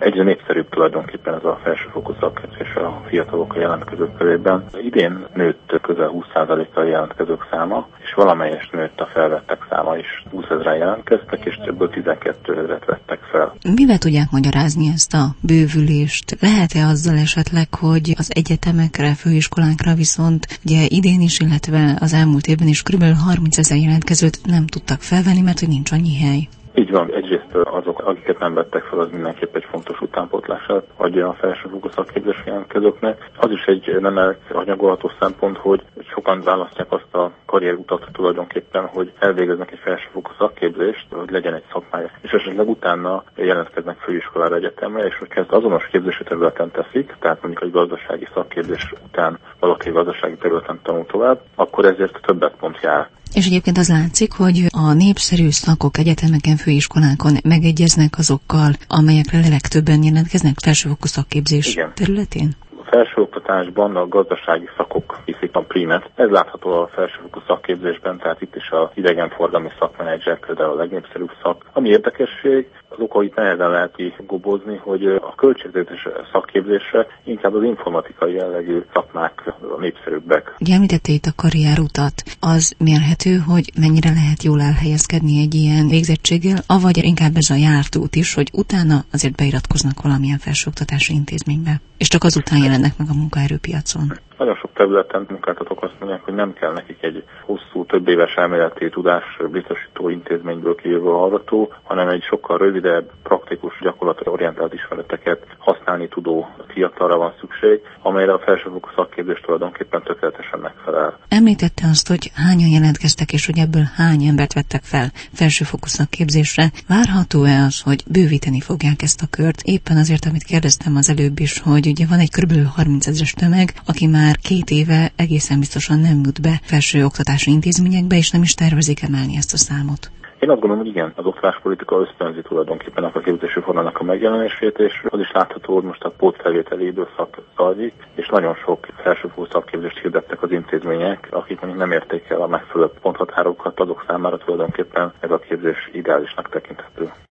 Egyre népszerűbb tulajdonképpen ez a felsőfokú szakképzés a fiatalok jelentkezők körében. Idén nőtt közel 20%-kal jelentkezők száma, és valamelyest nőtt a felvettek száma is. 20 000-en jelentkeztek, és ebből 12 000-et vettek fel. Mivel tudják magyarázni ezt a bővülést? Lehet-e azzal esetleg, hogy az egyetemekre, főiskolákra viszont ugye idén is, illetve az elmúlt évben is kb. 30 000 jelentkezőt nem tudtak felvenni, mert hogy nincs annyi hely? Így van, egyrészt azok, akiket nem vettek fel, az mindenképp egy fontos utánpótlását adja a felsőfokú szakképzés jelentkezőknek. Az is egy nem elhanyagolható szempont, hogy sokan választják azt a karrierutat tulajdonképpen, hogy elvégeznek egy felsőfokú szakképzést, hogy legyen egy szakmája, és esetleg utána jelentkeznek főiskolára, egyetemre, és hogyha ezt azonos képzési területen teszik, tehát mondjuk egy gazdasági szakképzés után valaki gazdasági területen tanul tovább, akkor ezért többet pont jár. És egyébként az látszik, hogy a népszerű szakok egyetemeken, főiskolákon megegyeznek azokkal, amelyekre legtöbben jelentkeznek felsőfokú szakképzés területén? Felsőoktatásban a gazdasági szakok viszik a prímet. Ez látható a felsőfokú szakképzésben, tehát itt is az idegenforgalmi szakmenedzser például a legnépszerűbb szak. Ami érdekesség, az okait nehezen lehet kigobozni, hogy a költségvetés szakképzésre inkább az informatikai jellegű szakmák a népszerűbbek. Ugye említette itt a karrierutat. Az mérhető, hogy mennyire lehet jól elhelyezkedni egy ilyen végzettséggel, avagy inkább ez a járt út is, hogy utána azért beiratkoznak valamilyen felsőoktatási intézménybe, és csak azután jelennek meg a munkaerőpiacon. Nagyon sok területen munkáltatók azt mondják, hogy nem kell nekik egy hosszú, több éves elméleti tudás biztosító intézményből kijövő hallgató, hanem egy sokkal rövidebb, praktikus, gyakorlatra orientált ismereteket használni tudó fiatalra van szükség, amelyre a felsőfokú szakképzés tulajdonképpen tökéletesen megfelel. Említette azt, hogy hányan jelentkeztek, és hogy ebből hány embert vettek fel felsőfokú szakképzésre. Várható-e az, hogy bővíteni fogják ezt a kört? Éppen azért, amit kérdeztem az előbb is, hogy ugye van egy kb. 30 000-es tömeg, aki már 2 éve egészen biztosan nem jut be felsőoktatási intézményekbe, és nem is tervezik emelni ezt a számot. Én azt gondolom, hogy igen, az oktatáspolitika ösztönzi tulajdonképpen a képzési formának a megjelenését, és az is látható, hogy most a pótfelvételi időszak zajlik, és nagyon sok felsőfokú szakképzést hirdettek az intézmények, akik mondjuk nem érték el a megfelelő ponthatárokat, azok számára tulajdonképpen ez a képzés ideálisnak tekinthető.